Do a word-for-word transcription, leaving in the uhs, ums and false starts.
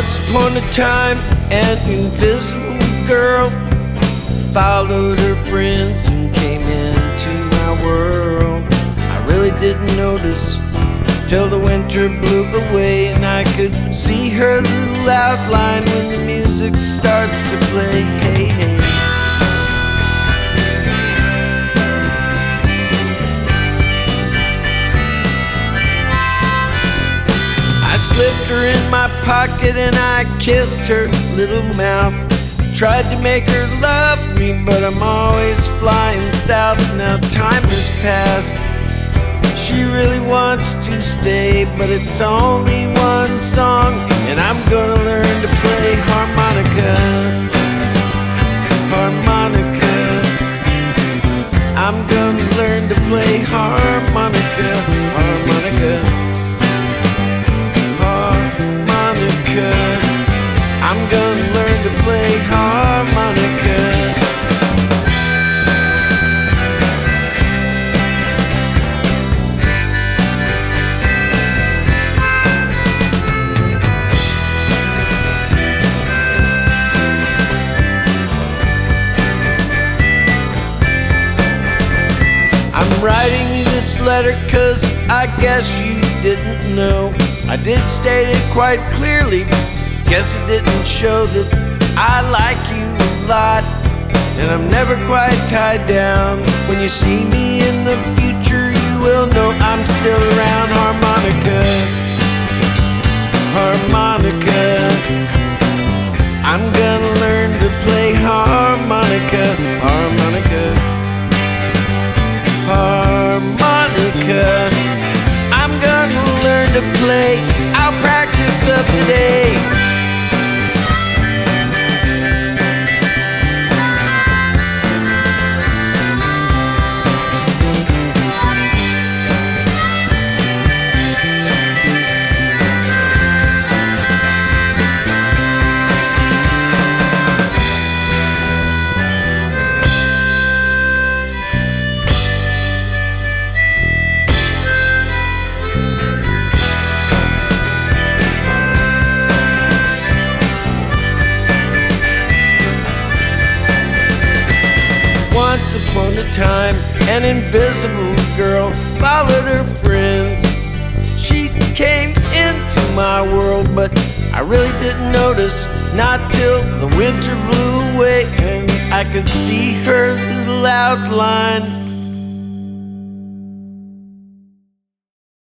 Once upon a time, an invisible girl followed her friends and came into my world. I really didn't notice till the winter blew away, and I could see her little outline when the music starts to play. Hey, hey. I slipped her in my pocket and I kissed her little mouth. Tried to make her love me, but I'm always flying south. Now time has passed. She really wants to stay, but it's only one song, and I'm gonna learn to play harmonica. Harmonica. I'm gonna learn to play harmonica. Harmonica. Harmonica. I'm gonna learn to play harmonica. I'm writing you this letter cause I guess you didn't know. I did state it quite clearly, guess it didn't show that I like you a lot, and I'm never quite tied down. When you see me in the future, you will know I'm still around. Harmonica. Harmonica. I'm gonna learn to play harmonica. Harmonica. Harmonica. I'm gonna learn to play. I'll practice up today. Once upon a time, an invisible girl followed her friends. She came into my world, but I really didn't notice, not till the winter blew away and I could see her little outline.